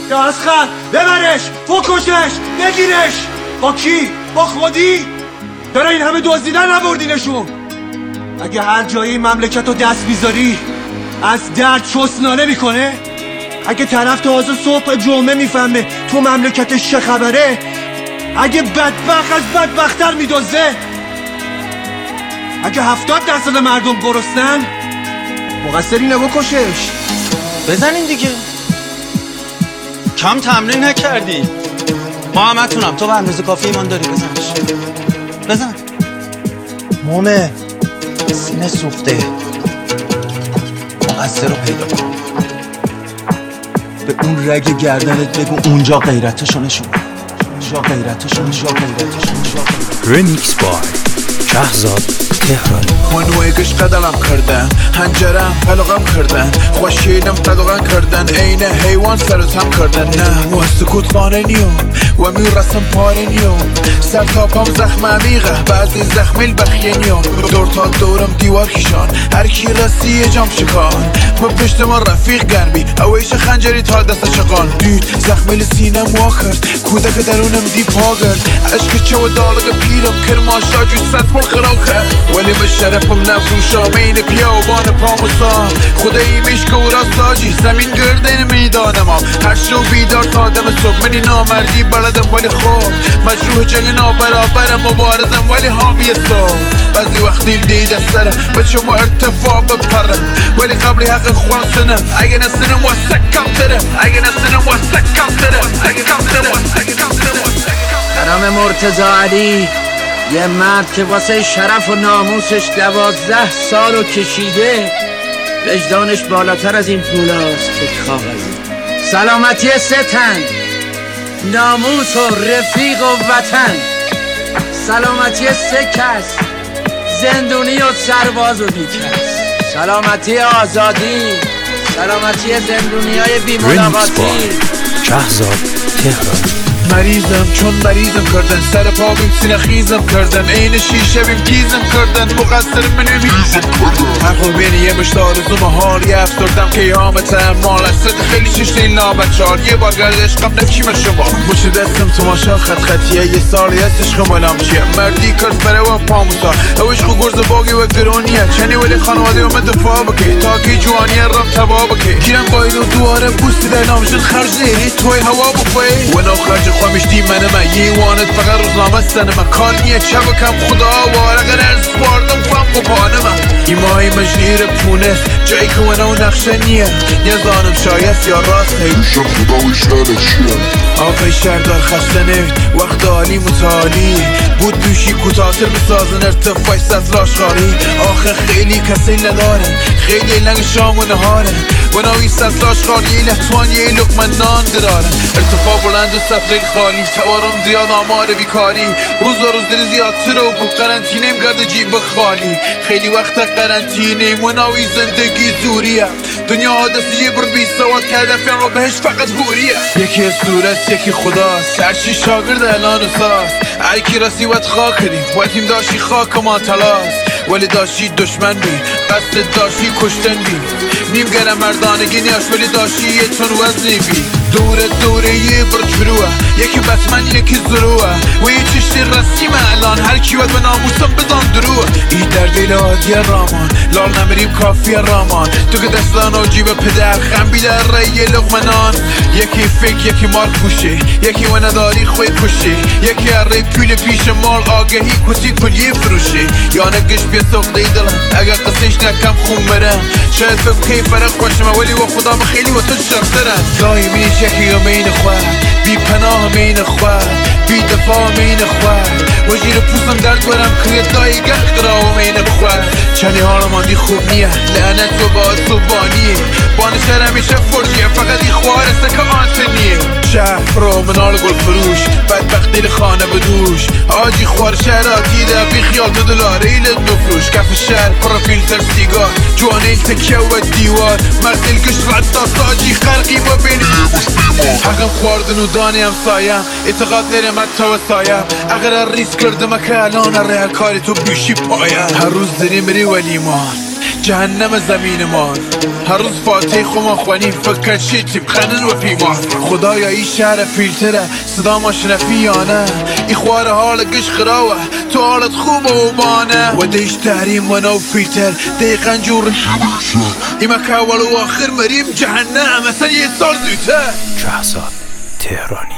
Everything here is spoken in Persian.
یا اسخر ببرش، فکشش، بگیرش. با کی؟ با خودی؟ چرا این همه دزدیدن نبردینشون؟ اگه هر جایی این مملکت رو دست بیذاری از درد چسنانه میکنه، اگه طرف تازه صبح جمعه میفهمه تو مملکتش چه خبره، اگه بدبخت از بدبختر میدزده، اگه 70% مردم گرسنن، مقصر اینه بکشش. بزنین دیگه، کم تمرین نکردی. ما همتونم، تو به اندازه کافی ایمان داری. بزنش، بزن. مومه سینه سوخته، مقصر رو پیدا کن. به اون رگ گردنت بگو اونجا غیرتشو نشون. رمیکس بای شهزاد تهرانی. منویگش قدلم کردن، هنجرم قلقم کردن، خوشیلم قدقن کردن، عین حیوان سر و تم کردن. نه و سکوت خانه نیوم و میرسم پاره نیوم، سر تا پام زخم عمیقه، بعضی زخمیل بخیه نیوم. دور تا دورم دیوار کشان، هر کی رسی یه جام شکان. با پشت ما رفیق گرمی، اویش خنجری تا دست شقان. دید زخمیل سینم وا کرد، کودک درونم دی پا کرد. عشق چه و دالگ پیرم کرماشا جو ست پر خراب کرد. ولی به شرفم نفروشم این بیابان پاموسام. خدایی میشک و راستاجی زمین گردن میدانم. هر شو بیدار تا دم صبح، منی نامردی بلدم ولی خوب مجروح جنگ نابرابرم، مبارزم ولی حامی صبح. بعضی وقت دیل دید از سرم بچه ما ارتفاع بپرم، ولی قبلی حق خوانسنم. اگه نسنم و سکم ترم، اگه نسنم و سکم ترم، اگه کم ترم. جناب مرتضی علی، یه مرد که واسه شرف و ناموسش 12 سالو کشیده، وجدانش بالاتر از این پولاست که کاغذه. سلامتی 3 تن، ناموس و رفیق و وطن. سلامتی 3 کس، زندونی و سرباز و بیکس. سلامتی آزادی، سلامتی زندونی های بی ملاقاتی. شهزاد تهرانی. مریضم چون مریضم کردن، سر پا بیم سینه خیزم کردن، عین شیشه بیم گیزم کردن. مقصر منو میزم کردن، حقو بین یه مشت آرزوم حال. یه افسردم که یامتم مال است خیلی چشت این لابچار. یه بار گرد عشقم نکیم شما مچ دستم تماشا خط خطیه. یه سالی هست عشق ملام چیه، مردی کرد بره و پاموسا. او عشق گرز باقی و گرونیه، چنی ولی خانواده اومد دفاع بکی تا که جوانی رم تبا بکی. گیرم باید و دواره بوستی در نامشن خرج زیری توی هوا بخوی و نو خرج خواهمش دی منه. من یه وانت فقط روزنامه سنه من، کار نیه چه بکم خدا وارقه ارز باردم خواهم بپانه من. ایمای مجنیر پونه جایی که ونه و نقشه نیه، نزانم شایست یا راست هیوشم خدا و شهر چیه. آقای شهردار خسته نوید وقت عالی متعالی بود، دوشی کتاتر بسازن ارتفاعی سطلاش خاری. آخه خیلی کسی نداره، خیلی لنگ شام و نهاره و ناوی سطلاش خاری. لحتوان یه لقمه نان دراره، ارتفاع بلند و سطل خالی. توارم زیاد آمار بیکاری، روز و روز دل زیادتر و بود قرنطینه گرد جیب خالی. خیلی وقت قرنطینه و ناوی زندگی زوریه، دنیا دستی بر بی سواد کرده فیان رو بهش فقط بوریه. یکی صورت یکی خداست، هرچی شاگرد الان و ساست. هر کی راستی وقت خاک کردیم وقتیم داشتی خاک ما تلاست، ولی داشتی دشمن بی قصد داشتی کشتن بی. نیم گرم مردانگی نیاش ولی داشتی یه تون وزنی بی. دوره یه برچ بروه، یکی بسمن یکی زروه و یه چشتی رسیم الان. هر کی وقت به ناموسم بزن دروه. ای در دیل عادی رامان لال نمیریم کافی رامان. تو که دستان و جیب پدر خم بیدر رای لقمنان. یکی فکر یکی مار کوشه، یکی و نداری خوی کشه. یکی اره پول پیش مال آگهی کسی کلیه فروشه. یا نگش بیا سخته دلم اگر قصیش نکم خون برم. شاید بگو که فرق خوشمه ولی و خدام خیلی و تو شرطرم. دایمیش یکی امین خواه، بی پناه امین خواه، بی دفاع امین خواه. و جیر پوستم درد برم که دایی گرد را امین خواه. چنی حالا ماندی خوب نیه، لعنت و باز صبحانیه. بانشر همیشه فرجیه، فقط ای خوارسته که آنتنیه. شهر رو منال گل فروش، بدبخت دل خانه بدوش. آجی خوار شهراتی ده بی خیال $2 ایلت بفروش. کف شهر پر فیلتر سیگار، جوانیل تکیه و دیوار. مرسل گشت رد داست آجی خلقی با بینی حقم خواردن و دانی هم سایم. اعتقاد نرم حتی و سایم، اگر ریس کردم که الان ره کاری تو بیشی پایم. هر روز داری مری ولی ایمان جهنم زمین ما هر روز فاتح خما خوانیم فکر شیتیم خنن و پیمان خدایا این شهر فیلتره صدا ما شنفی یا نه ای خوار حال گش خراوه تو حالت خوبه و مانه و دیش تحریم و نو فیلتر دقیقا جور ایما که اول و آخر مریم جهنم مثلا یه سال زودتر. شهرزاد تهرانی.